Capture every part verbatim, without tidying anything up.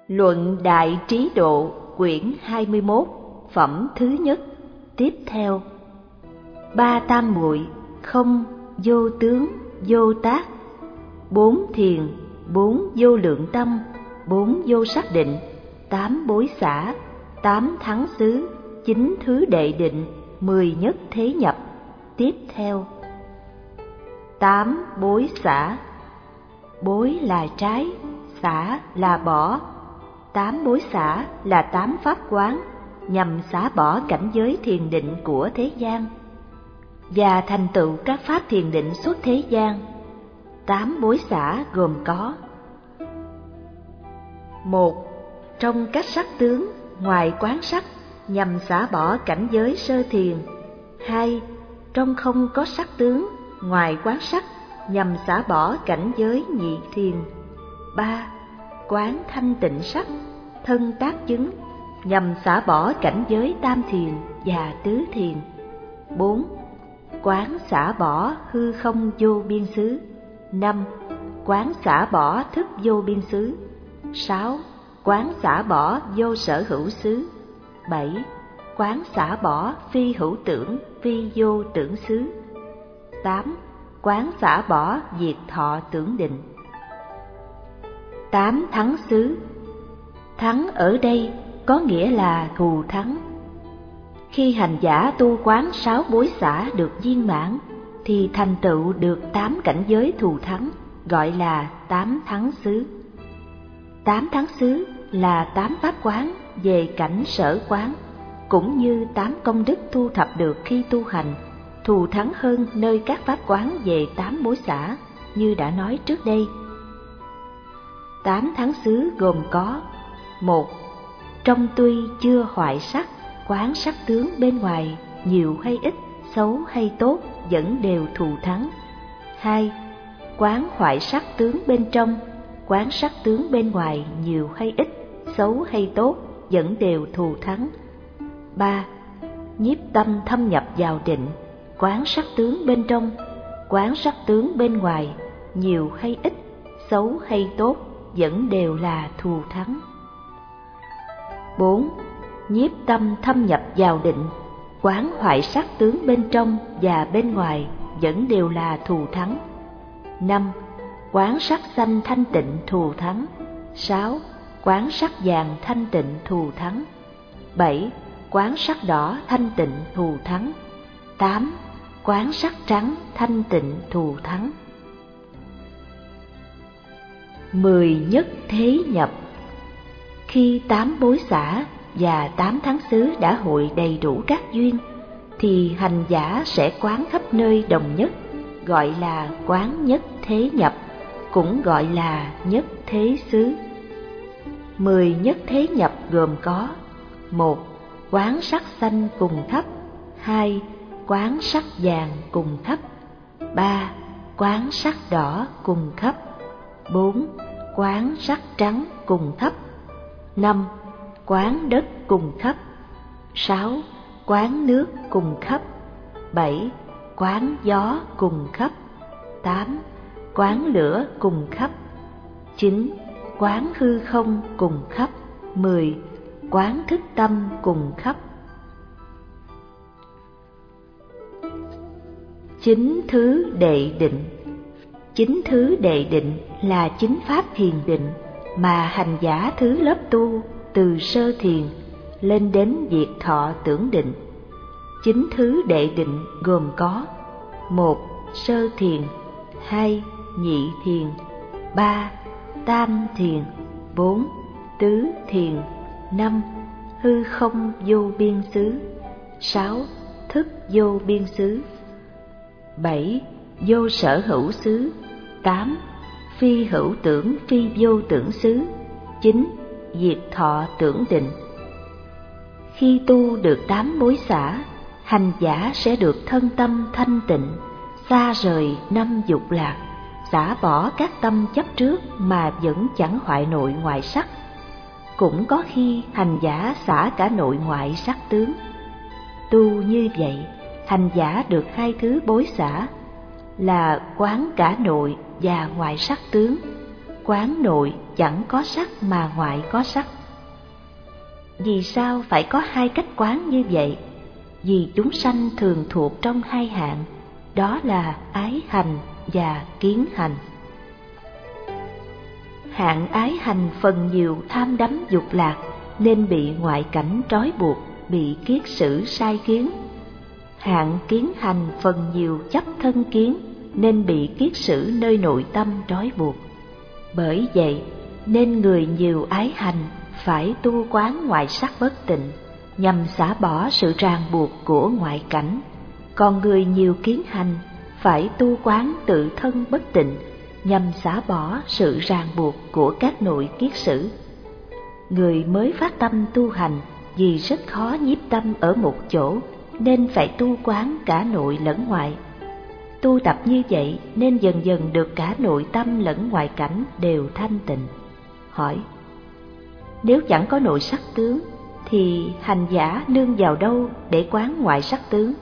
Luận Đại Trí Độ, quyển hai mươi mốt, phẩm thứ nhất. Tiếp theo. Ba tam muội, không, vô tướng, vô tác. Bốn thiền, bốn vô lượng tâm, bốn vô xác định, tám bối xả, tám thắng xứ, chín thứ đệ định, mười nhất thế nhập. Tiếp theo. Tám bối xả. Bối là trái, xả là bỏ. Tám bối xả là tám pháp quán nhằm xả bỏ cảnh giới thiền định của thế gian và thành tựu các pháp thiền định xuất thế gian. Tám bối xả gồm có: một. Trong các sắc tướng ngoài quán sắc nhằm xả bỏ cảnh giới sơ thiền. Hai. Trong không có sắc tướng ngoài quán sắc nhằm xả bỏ cảnh giới nhị thiền. Ba. Quán thanh tịnh sắc, thân tác chứng nhằm xả bỏ cảnh giới tam thiền và tứ thiền. Bốn. Quán xả bỏ hư không vô biên xứ. Năm. Quán xả bỏ thức vô biên xứ. Sáu. Quán xả bỏ vô sở hữu xứ. Bảy. Quán xả bỏ phi hữu tưởng, phi vô tưởng xứ. Tám. Quán xả bỏ diệt thọ tưởng định. Tám thắng xứ. Thắng ở đây có nghĩa là thù thắng. Khi hành giả tu quán sáu bối xả được viên mãn thì thành tựu được tám cảnh giới thù thắng, gọi là tám thắng xứ. Tám thắng xứ là tám pháp quán về cảnh sở quán, cũng như tám công đức thu thập được khi tu hành, thù thắng hơn nơi các pháp quán về tám bối xả như đã nói trước đây. Tám thắng xứ gồm có: một. Trong tuy chưa hoại sắc, quán sắc tướng bên ngoài nhiều hay ít, xấu hay tốt vẫn đều thù thắng. Hai. Quán hoại sắc tướng bên trong, quán sắc tướng bên ngoài nhiều hay ít, xấu hay tốt vẫn đều thù thắng. Ba. Nhiếp tâm thâm nhập vào định, quán sắc tướng bên trong, quán sắc tướng bên ngoài nhiều hay ít, xấu hay tốt vẫn đều là thù thắng. Bốn. Nhiếp tâm thâm nhập vào định, quán hoại sắc tướng bên trong và bên ngoài vẫn đều là thù thắng. Năm. Quán sắc xanh thanh tịnh thù thắng. Sáu. Quán sắc vàng thanh tịnh thù thắng. Bảy. Quán sắc đỏ thanh tịnh thù thắng. Tám. Quán sắc trắng thanh tịnh thù thắng. Mười nhất thế nhập. Khi tám bối xả và tám thắng xứ đã hội đầy đủ các duyên, thì hành giả sẽ quán khắp nơi đồng nhất, gọi là quán nhất thế nhập, cũng gọi là nhất thế xứ. Mười nhất thế nhập gồm có: một. Quán sắc xanh cùng thấp. Hai. Quán sắc vàng cùng thấp. Ba. Quán sắc đỏ cùng thấp. Bốn. Quán sắc trắng cùng thấp. Năm. Quán đất cùng thấp. Sáu. Quán nước cùng thấp. Bảy. Quán gió cùng thấp. Tám. Quán lửa cùng thấp. Chín. Quán hư không cùng thấp. Mười. Quán thức tâm cùng thấp. Chín thứ đệ định. Chín thứ đệ định là chính pháp thiền định mà hành giả thứ lớp tu từ sơ thiền lên đến diệt thọ tưởng định. Chín thứ đệ định gồm có: một. Sơ thiền. Hai. Nhị thiền. Ba. Tam thiền. Bốn. Tứ thiền. Năm. Hư không vô biên xứ. Sáu. Thức vô biên xứ. Bảy. Vô sở hữu xứ. Tám. Phi hữu tưởng phi vô tưởng xứ. Chín. Diệt thọ tưởng định. Khi tu được tám bối xả, hành giả sẽ được thân tâm thanh tịnh, xa rời năm dục lạc, xả bỏ các tâm chấp trước mà vẫn chẳng hoại nội ngoại sắc. Cũng có khi hành giả xả cả nội ngoại sắc tướng. Tu như vậy, hành giả được hai thứ bối xả là quán cả nội và ngoại sắc tướng, quán nội chẳng có sắc mà ngoại có sắc. Vì sao phải có hai cách quán như vậy? Vì chúng sanh thường thuộc trong hai hạng, đó là ái hành và kiến hành. Hạng ái hành phần nhiều tham đắm dục lạc, nên bị ngoại cảnh trói buộc, bị kiết sử sai kiến. Hạng kiến hành phần nhiều chấp thân kiến, nên bị kiết sử nơi nội tâm trói buộc. Bởi vậy nên người nhiều ái hành phải tu quán ngoại sắc bất tịnh, nhằm xả bỏ sự ràng buộc của ngoại cảnh. Còn người nhiều kiến hành phải tu quán tự thân bất tịnh, nhằm xả bỏ sự ràng buộc của các nội kiết sử. Người mới phát tâm tu hành vì rất khó nhiếp tâm ở một chỗ, nên phải tu quán cả nội lẫn ngoại. Tu tập như vậy nên dần dần được cả nội tâm lẫn ngoại cảnh đều thanh tịnh. Hỏi: nếu chẳng có nội sắc tướng thì hành giả nương vào đâu để quán ngoại sắc tướng?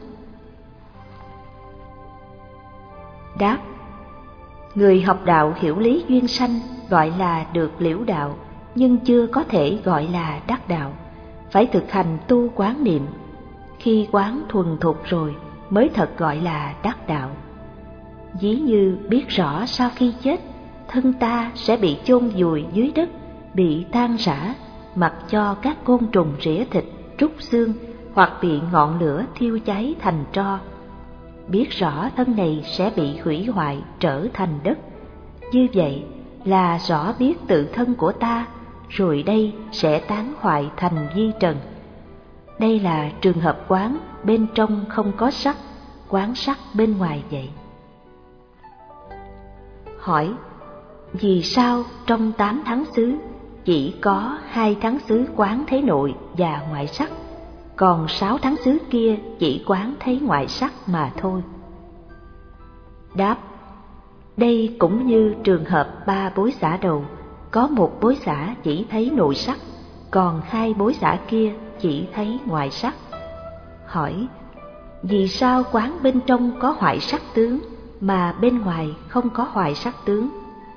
Đáp: người học đạo hiểu lý duyên sanh gọi là được liễu đạo, nhưng chưa có thể gọi là đắc đạo. Phải thực hành tu quán niệm. Khi quán thuần thục rồi mới thật gọi là đắc đạo. Ví như biết rõ sau khi chết, thân ta sẽ bị chôn vùi dưới đất, bị tan rã, mặc cho các côn trùng rỉa thịt, trút xương, hoặc bị ngọn lửa thiêu cháy thành tro. Biết rõ thân này sẽ bị hủy hoại trở thành đất. Như vậy là rõ biết tự thân của ta, rồi đây sẽ tán hoại thành vi trần. Đây là trường hợp quán bên trong không có sắc, quán sắc bên ngoài vậy. Hỏi: vì sao trong tám tháng xứ chỉ có hai tháng xứ quán thấy nội và ngoại sắc, còn sáu tháng xứ kia chỉ quán thấy ngoại sắc mà thôi? Đáp: đây cũng như trường hợp ba bối xả đầu, có một bối xả chỉ thấy nội sắc, còn hai bối xả kia chỉ thấy ngoại sắc. Hỏi: vì sao quán bên trong có hoại sắc tướng mà bên ngoài không có hoại sắc tướng?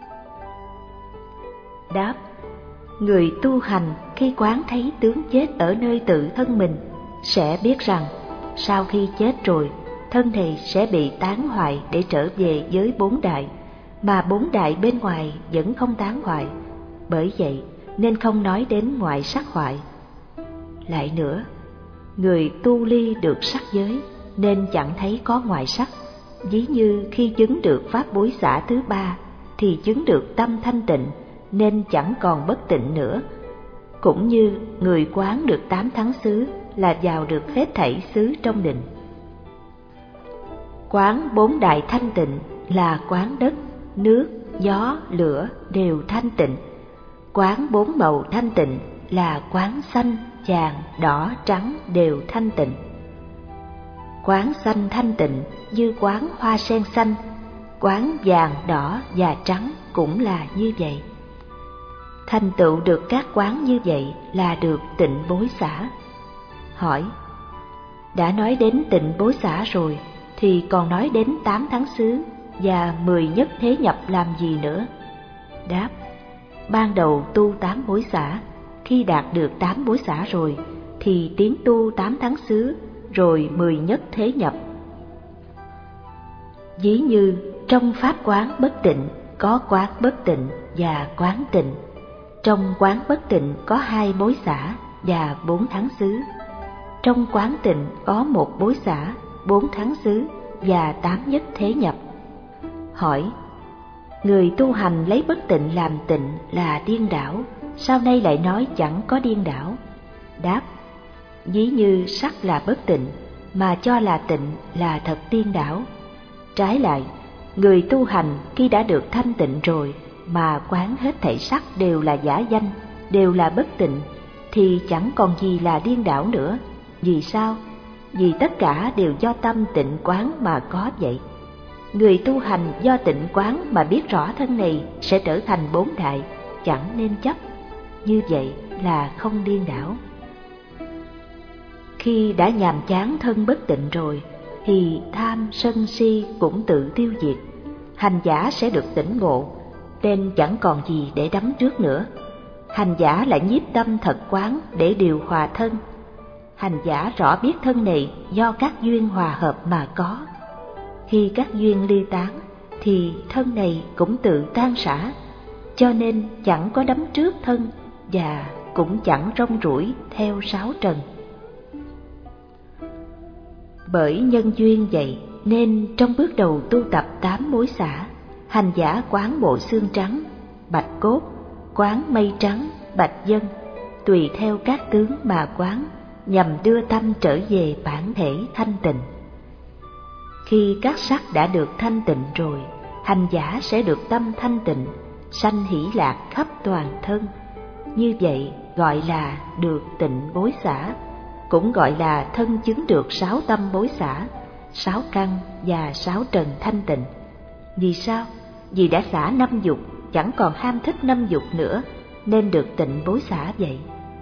Đáp: người tu hành khi quán thấy tướng chết ở nơi tự thân mình sẽ biết rằng sau khi chết rồi, thân này sẽ bị tán hoại để trở về với bốn đại, mà bốn đại bên ngoài vẫn không tán hoại. Bởi vậy nên không nói đến ngoại sắc hoại. Lại nữa, người tu ly được sắc giới nên chẳng thấy có ngoại sắc. Ví như khi chứng được pháp bối xả thứ ba thì chứng được tâm thanh tịnh, nên chẳng còn bất tịnh nữa. Cũng như người quán được tám tháng xứ là vào được hết thảy xứ trong định. Quán bốn đại thanh tịnh là quán đất, nước, gió, lửa đều thanh tịnh. Quán bốn màu thanh tịnh là quán xanh, vàng, đỏ, trắng đều thanh tịnh. Quán xanh thanh tịnh như quán hoa sen xanh, quán vàng, đỏ và trắng cũng là như vậy. Thành tựu được các quán như vậy là được tịnh bối xả. Hỏi: đã nói đến tịnh bối xả rồi thì còn nói đến tám tháng xứ và mười nhất thế nhập làm gì nữa? Đáp: ban đầu tu tám bối xả, khi đạt được tám bối xả rồi thì tiến tu tám tháng xứ, rồi mười nhất thế nhập. Ví như trong pháp quán bất tịnh có quán bất tịnh và quán tịnh. Trong quán bất tịnh có hai bối xả và bốn tháng xứ. Trong quán tịnh có một bối xả, bốn tháng xứ và tám nhất thế nhập. Hỏi: người tu hành lấy bất tịnh làm tịnh là điên đảo, sau nay lại nói chẳng có điên đảo? Đáp: ví như sắc là bất tịnh mà cho là tịnh là thật điên đảo. Trái lại, người tu hành khi đã được thanh tịnh rồi mà quán hết thảy sắc đều là giả danh, đều là bất tịnh, thì chẳng còn gì là điên đảo nữa. Vì sao? Vì tất cả đều do tâm tịnh quán mà có vậy. Người tu hành do tịnh quán mà biết rõ thân này sẽ trở thành bốn đại, chẳng nên chấp. Như vậy là không điên đảo. Khi đã nhàm chán thân bất tịnh rồi thì tham sân si cũng tự tiêu diệt. Hành giả sẽ được tỉnh ngộ, nên chẳng còn gì để đắm trước nữa. Hành giả lại nhiếp tâm thật quán để điều hòa thân. Hành giả rõ biết thân này do các duyên hòa hợp mà có. Khi các duyên ly tán thì thân này cũng tự tan rã, cho nên chẳng có đắm trước thân và cũng chẳng rong ruổi theo sáu trần. Bởi nhân duyên vậy nên trong bước đầu tu tập tám bối xả, hành giả quán bộ xương trắng, bạch cốt, quán mây trắng, bạch dân, tùy theo các tướng mà quán, nhằm đưa tâm trở về bản thể thanh tịnh. Khi các sắc đã được thanh tịnh rồi, hành giả sẽ được tâm thanh tịnh, sanh hỷ lạc khắp toàn thân. Như vậy gọi là được tịnh bối xả, cũng gọi là thân chứng được sáu tâm bối xả, sáu căn và sáu trần thanh tịnh. Vì sao? Vì đã xả năm dục, chẳng còn ham thích năm dục nữa, nên được tịnh bối xả vậy.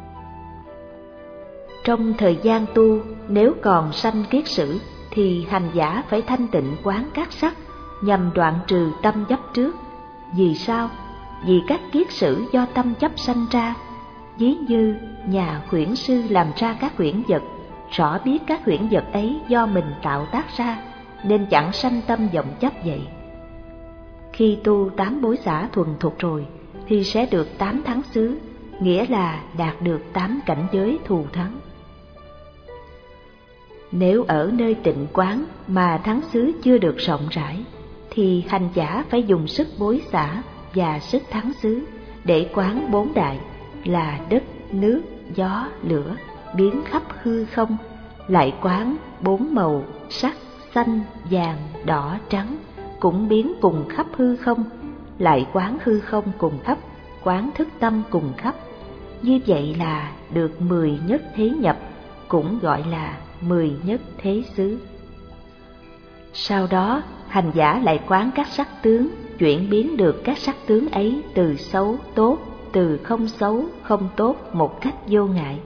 Trong thời gian tu, nếu còn sanh kiết sử, thì hành giả phải thanh tịnh quán các sắc, nhằm đoạn trừ tâm chấp trước. Vì sao? Vì các kiết sử do tâm chấp sanh ra. Ví như nhà huyễn sư làm ra các huyễn vật, rõ biết các huyễn vật ấy do mình tạo tác ra, nên chẳng sanh tâm vọng chấp vậy. Khi tu tám bối xả thuần thục rồi, thì sẽ được tám thắng xứ, nghĩa là đạt được tám cảnh giới thù thắng. Nếu ở nơi tịnh quán mà thắng xứ chưa được rộng rãi, thì hành giả phải dùng sức bối xả và sức thắng xứ để quán bốn đại là đất, nước, gió, lửa, biến khắp hư không, lại quán bốn màu sắc, xanh, vàng, đỏ, trắng, cũng biến cùng khắp hư không, lại quán hư không cùng khắp, quán thức tâm cùng khắp. Như vậy là được mười nhất thế nhập, cũng gọi là mười nhất thế xứ. Sau đó, hành giả lại quán các sắc tướng, chuyển biến được các sắc tướng ấy từ xấu, tốt, từ không xấu, không tốt một cách vô ngại.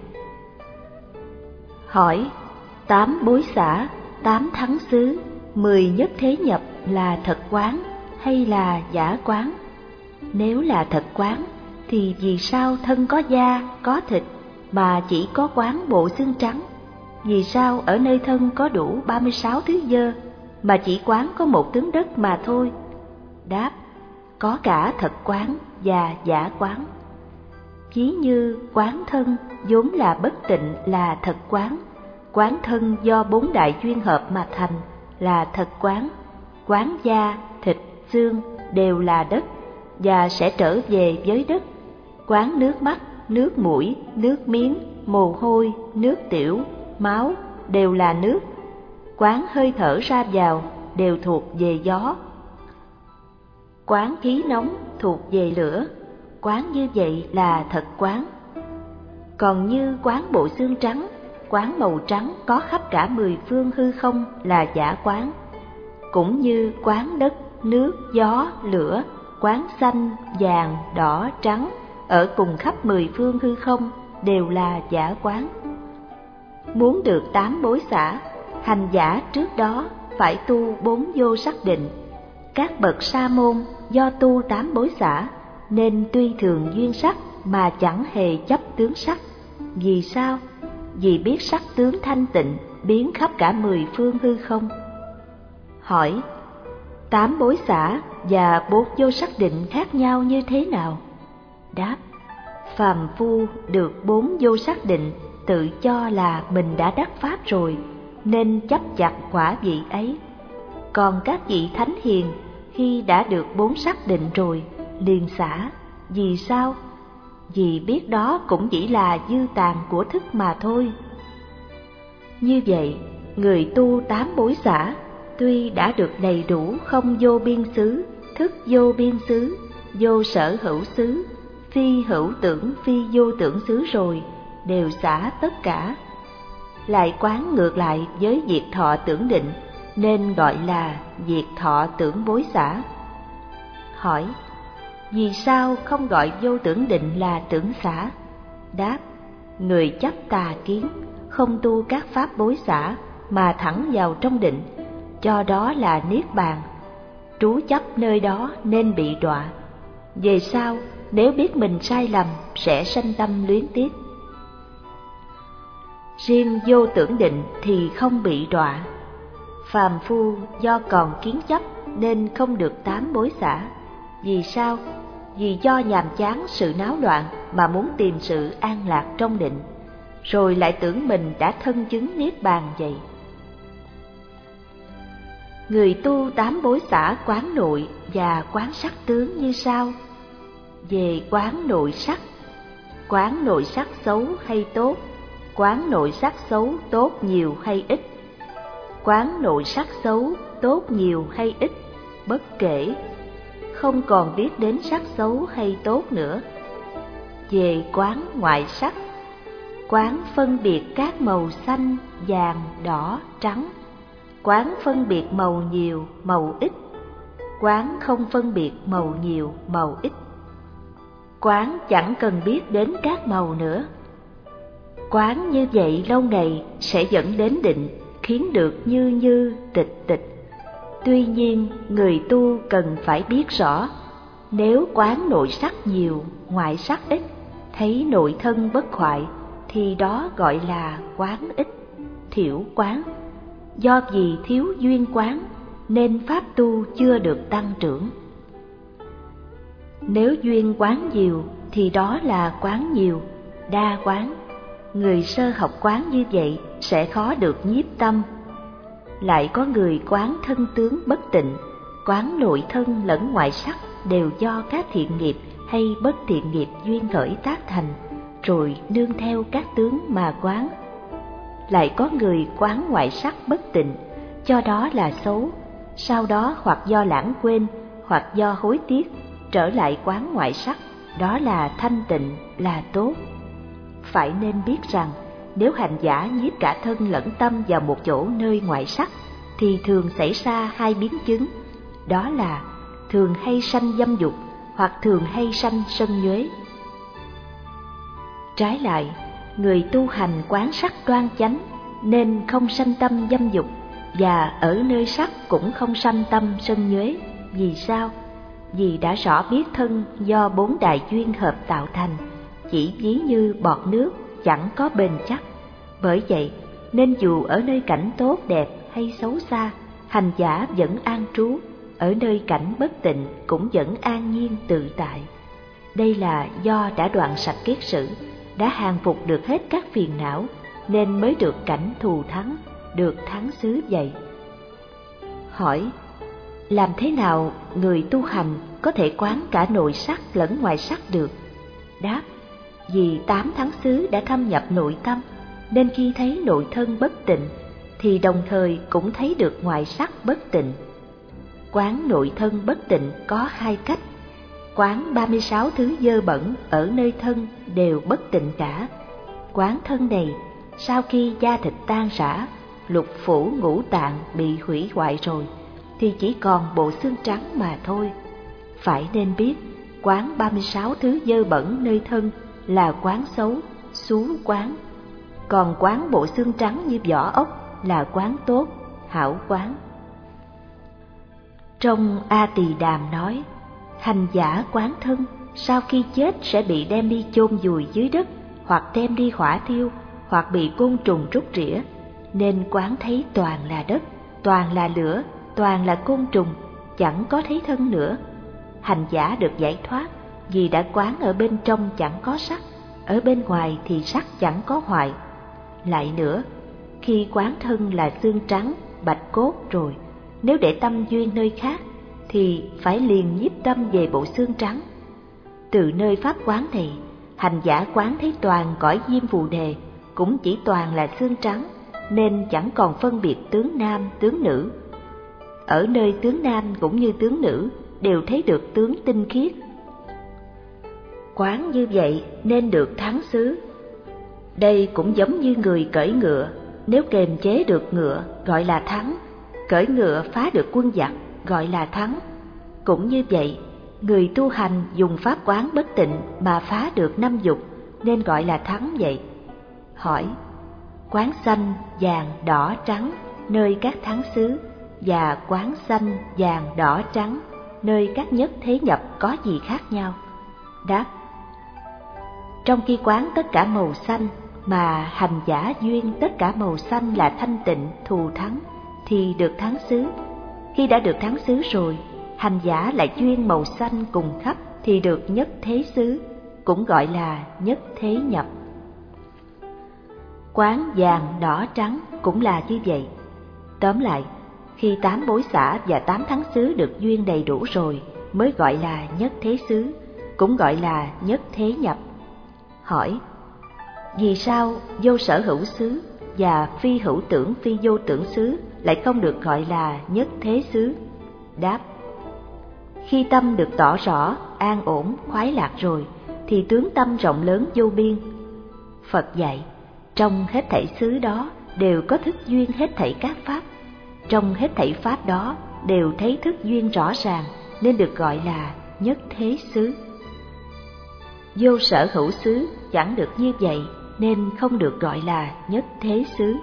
Hỏi, tám bối xả, tám thắng xứ, mười nhất thế nhập là thật quán hay là giả quán? Nếu là thật quán, thì vì sao thân có da, có thịt mà chỉ có quán bộ xương trắng? Vì sao ở nơi thân có đủ ba mươi sáu thứ dơ mà chỉ quán có một tướng đất mà thôi? Đáp, có cả thật quán và giả quán. Ví như quán thân vốn là bất tịnh là thật quán, quán thân do bốn đại duyên hợp mà thành là thật quán, quán da, thịt, xương đều là đất và sẽ trở về với đất, quán nước mắt, nước mũi, nước miếng, mồ hôi, nước tiểu, máu đều là nước, quán hơi thở ra vào đều thuộc về gió, quán khí nóng thuộc về lửa, quán như vậy là thật quán. Còn như quán bộ xương trắng, quán màu trắng có khắp cả mười phương hư không là giả quán. Cũng như quán đất, nước, gió, lửa, quán xanh, vàng, đỏ, trắng ở cùng khắp mười phương hư không đều là giả quán. Muốn được tám bối xả, hành giả trước đó phải tu bốn vô sắc định. Các bậc sa môn do tu tám bối xả nên tuy thường duyên sắc mà chẳng hề chấp tướng sắc. Vì sao? Vì biết sắc tướng thanh tịnh biến khắp cả mười phương hư không. Hỏi, tám bối xả và bốn vô sắc định khác nhau như thế nào? Đáp, phàm phu được bốn vô sắc định tự cho là mình đã đắc pháp rồi, nên chấp chặt quả vị ấy. Còn các vị thánh hiền khi đã được bốn sắc định rồi liền xả. Vì sao? Vì biết đó cũng chỉ là dư tàn của thức mà thôi. Như vậy, người tu tám bối xả tuy đã được đầy đủ không vô biên xứ, thức vô biên xứ, vô sở hữu xứ, phi hữu tưởng phi vô tưởng xứ rồi, đều xả tất cả. Lại quán ngược lại với diệt thọ tưởng định, nên gọi là diệt thọ tưởng bối xả. Hỏi, vì sao không gọi vô tưởng định là tưởng xả? Đáp, người chấp tà kiến, không tu các pháp bối xả mà thẳng vào trong định, cho đó là niết bàn. Trú chấp nơi đó nên bị đọa. Về sau, nếu biết mình sai lầm, sẽ sanh tâm luyến tiếc. Riêng vô tưởng định thì không bị đọa. Phàm phu do còn kiến chấp nên không được tám bối xả. Vì sao? Vì do nhàm chán sự náo loạn mà muốn tìm sự an lạc trong định, rồi lại tưởng mình đã thân chứng niết bàn vậy. Người tu tám bối xả quán nội và quán sắc tướng như sau. Về quán nội sắc, quán nội sắc xấu hay tốt, quán nội sắc xấu tốt nhiều hay ít, quán nội sắc xấu tốt nhiều hay ít, bất kể, không còn biết đến sắc xấu hay tốt nữa. Về quán ngoại sắc, quán phân biệt các màu xanh, vàng, đỏ, trắng, quán phân biệt màu nhiều, màu ít, quán không phân biệt màu nhiều, màu ít, quán chẳng cần biết đến các màu nữa. Quán như vậy lâu ngày sẽ dẫn đến định, khiến được như như, tịch tịch. Tuy nhiên, người tu cần phải biết rõ, nếu quán nội sắc nhiều, ngoại sắc ít, thấy nội thân bất hoại, thì đó gọi là quán ít, thiểu quán. Do vì thiếu duyên quán, nên pháp tu chưa được tăng trưởng. Nếu duyên quán nhiều, thì đó là quán nhiều, đa quán. Người sơ học quán như vậy sẽ khó được nhiếp tâm. Lại có người quán thân tướng bất tịnh, quán nội thân lẫn ngoại sắc đều do các thiện nghiệp hay bất thiện nghiệp duyên khởi tác thành, rồi nương theo các tướng mà quán. Lại có người quán ngoại sắc bất tịnh, cho đó là xấu, sau đó hoặc do lãng quên, hoặc do hối tiếc, trở lại quán ngoại sắc, đó là thanh tịnh, là tốt. Phải nên biết rằng, nếu hành giả nhiếp cả thân lẫn tâm vào một chỗ nơi ngoại sắc, thì thường xảy ra hai biến chứng, đó là thường hay sanh dâm dục, hoặc thường hay sanh sân nhuế. Trái lại, người tu hành quán sắc đoan chánh, nên không sanh tâm dâm dục, và ở nơi sắc cũng không sanh tâm sân nhuế. Vì sao? Vì đã rõ biết thân do bốn đại duyên hợp tạo thành, chỉ ví như bọt nước, chẳng có bền chắc. Bởi vậy, nên dù ở nơi cảnh tốt đẹp hay xấu xa, hành giả vẫn an trú, ở nơi cảnh bất tịnh cũng vẫn an nhiên tự tại. Đây là do đã đoạn sạch kiết sử, đã hàng phục được hết các phiền não, nên mới được cảnh thù thắng, được thắng xứ vậy. Hỏi, làm thế nào người tu hành có thể quán cả nội sắc lẫn ngoại sắc được? Đáp, vì tám thắng xứ đã thâm nhập nội tâm, nên khi thấy nội thân bất tịnh, thì đồng thời cũng thấy được ngoại sắc bất tịnh. Quán nội thân bất tịnh có hai cách. Quán ba mươi sáu thứ dơ bẩn ở nơi thân đều bất tịnh cả. Quán thân này, sau khi da thịt tan rã, lục phủ ngũ tạng bị hủy hoại rồi, thì chỉ còn bộ xương trắng mà thôi. Phải nên biết, quán ba mươi sáu thứ dơ bẩn nơi thân là quán xấu, xú quán. Còn quán bộ xương trắng như vỏ ốc là quán tốt, hảo quán. Trong A Tỳ Đàm nói, hành giả quán thân, sau khi chết sẽ bị đem đi chôn vùi dưới đất, hoặc đem đi hỏa thiêu, hoặc bị côn trùng rút rỉa, nên quán thấy toàn là đất, toàn là lửa, toàn là côn trùng, chẳng có thấy thân nữa. Hành giả được giải thoát, vì đã quán ở bên trong chẳng có sắc, ở bên ngoài thì sắc chẳng có hoại. Lại nữa, khi quán thân là xương trắng, bạch cốt rồi, nếu để tâm duyên nơi khác, thì phải liền nhiếp tâm về bộ xương trắng. Từ nơi pháp quán này, hành giả quán thấy toàn cõi diêm phù đề, cũng chỉ toàn là xương trắng, nên chẳng còn phân biệt tướng nam, tướng nữ. Ở nơi tướng nam cũng như tướng nữ, đều thấy được tướng tinh khiết. Quán như vậy nên được thắng xứ. Đây cũng giống như người cưỡi ngựa, nếu kềm chế được ngựa gọi là thắng, cưỡi ngựa phá được quân giặc gọi là thắng. Cũng như vậy, người tu hành dùng pháp quán bất tịnh mà phá được năm dục nên gọi là thắng vậy. Hỏi, quán xanh, vàng, đỏ, trắng nơi các thắng xứ, và quán xanh, vàng, đỏ, trắng nơi các nhất thế nhập có gì khác nhau? Đáp: trong khi quán tất cả màu xanh mà hành giả duyên tất cả màu xanh là thanh tịnh, thù thắng, thì được thắng xứ. Khi đã được thắng xứ rồi, hành giả lại duyên màu xanh cùng khắp thì được nhất thế xứ, cũng gọi là nhất thế nhập. Quán vàng, đỏ, trắng cũng là như vậy. Tóm lại, khi tám bối xả và tám thắng xứ được duyên đầy đủ rồi mới gọi là nhất thế xứ, cũng gọi là nhất thế nhập. Hỏi: vì sao vô sở hữu xứ và phi hữu tưởng phi vô tưởng xứ lại không được gọi là nhất thế xứ? Đáp: khi tâm được tỏ rõ, an ổn, khoái lạc rồi, thì tướng tâm rộng lớn vô biên. Phật dạy, trong hết thảy xứ đó đều có thức duyên hết thảy các pháp. Trong hết thảy pháp đó đều thấy thức duyên rõ ràng, nên được gọi là nhất thế xứ. Vô sở hữu xứ chẳng được như vậy, nên không được gọi là nhất thế xứ.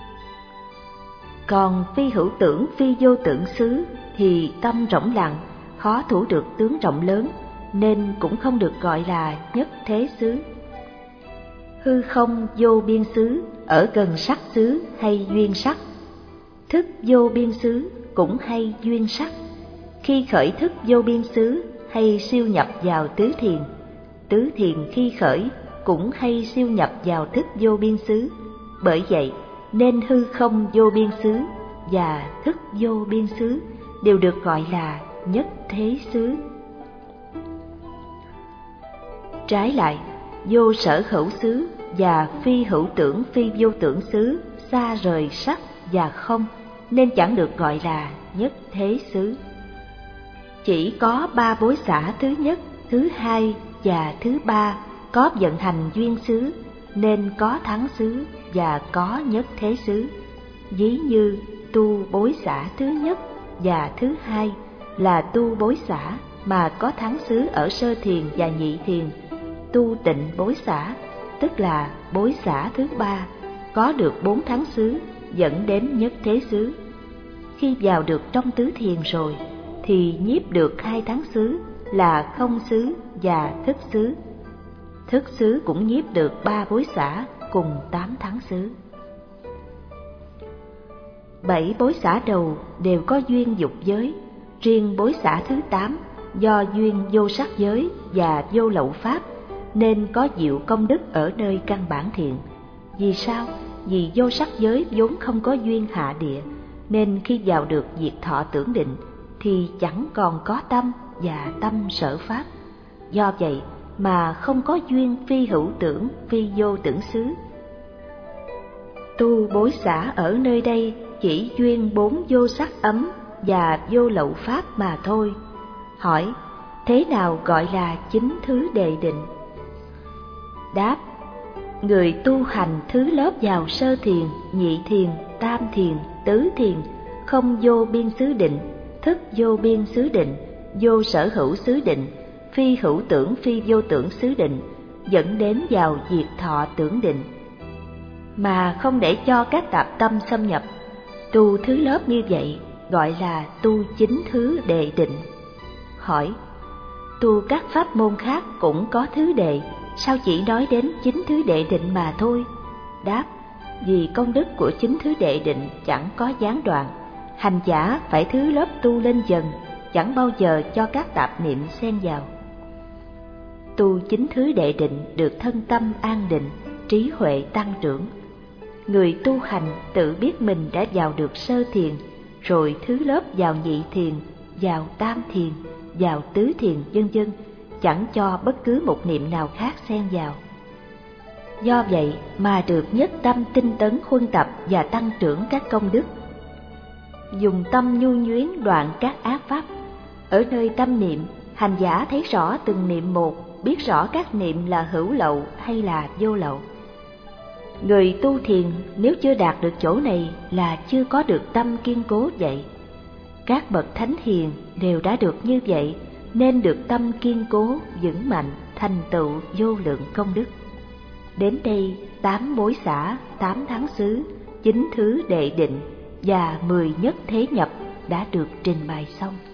Còn phi hữu tưởng phi vô tưởng xứ thì tâm rỗng lặng, khó thủ được tướng rộng lớn, nên cũng không được gọi là nhất thế xứ. Hư không vô biên xứ ở gần sắc xứ hay duyên sắc. Thức vô biên xứ cũng hay duyên sắc. Khi khởi thức vô biên xứ hay siêu nhập vào tứ thiền. Tứ thiền khi khởi cũng hay siêu nhập vào thức vô biên xứ. Bởi vậy nên hư không vô biên xứ và thức vô biên xứ đều được gọi là nhất thế xứ. Trái lại, vô sở hữu xứ và phi hữu tưởng phi vô tưởng xứ xa rời sắc và không, nên chẳng được gọi là nhất thế xứ. Chỉ có ba bối xả thứ nhất, thứ hai và thứ ba có vận hành duyên xứ, nên có thắng xứ và có nhất thế xứ. Ví như tu bối xả thứ nhất và thứ hai là tu bối xả mà có thắng xứ ở sơ thiền và nhị thiền. Tu tịnh bối xả, tức là bối xả thứ ba, có được bốn thắng xứ dẫn đến nhất thế xứ. Khi vào được trong tứ thiền rồi thì nhiếp được hai thắng xứ là không xứ và thức xứ. Thức xứ cũng nhiếp được ba bối xả cùng tám thắng xứ. Bảy bối xả đầu đều có duyên dục giới, riêng bối xả thứ tám do duyên vô sắc giới và vô lậu pháp nên có diệu công đức ở nơi căn bản thiện. Vì sao? Vì vô sắc giới vốn không có duyên hạ địa, nên khi vào được diệt thọ tưởng định thì chẳng còn có tâm và tâm sở pháp. Do vậy mà không có duyên phi hữu tưởng phi vô tưởng xứ. Tu bối xả ở nơi đây chỉ duyên bốn vô sắc ấm và vô lậu pháp mà thôi. Hỏi: thế nào gọi là chính thứ đề định? Đáp: người tu hành thứ lớp vào sơ thiền, nhị thiền, tam thiền, tứ thiền, không vô biên xứ định, thức vô biên xứ định, vô sở hữu xứ định, phi hữu tưởng phi vô tưởng xứ định, dẫn đến vào diệt thọ tưởng định, mà không để cho các tạp tâm xâm nhập. Tu thứ lớp như vậy gọi là tu chính thứ đệ định. Hỏi: tu các pháp môn khác cũng có thứ đệ, sao chỉ nói đến chính thứ đệ định mà thôi? Đáp: vì công đức của chính thứ đệ định chẳng có gián đoạn, hành giả phải thứ lớp tu lên dần, chẳng bao giờ cho các tạp niệm xen vào. Tu chính thứ đệ định được thân tâm an định, trí huệ tăng trưởng. Người tu hành tự biết mình đã vào được sơ thiền, rồi thứ lớp vào nhị thiền, vào tam thiền, vào tứ thiền, vân vân, chẳng cho bất cứ một niệm nào khác xen vào. Do vậy mà được nhất tâm tinh tấn huân tập và tăng trưởng các công đức. Dùng tâm nhu nhuyến đoạn các ác pháp. Ở nơi tâm niệm, hành giả thấy rõ từng niệm một, biết rõ các niệm là hữu lậu hay là vô lậu. Người tu thiền nếu chưa đạt được chỗ này là chưa có được tâm kiên cố vậy. Các bậc thánh hiền đều đã được như vậy, nên được tâm kiên cố, vững mạnh, thành tựu vô lượng công đức. Đến đây, tám bối xả, tám thắng xứ, chín thứ đệ định và mười nhất thế nhập đã được trình bày xong.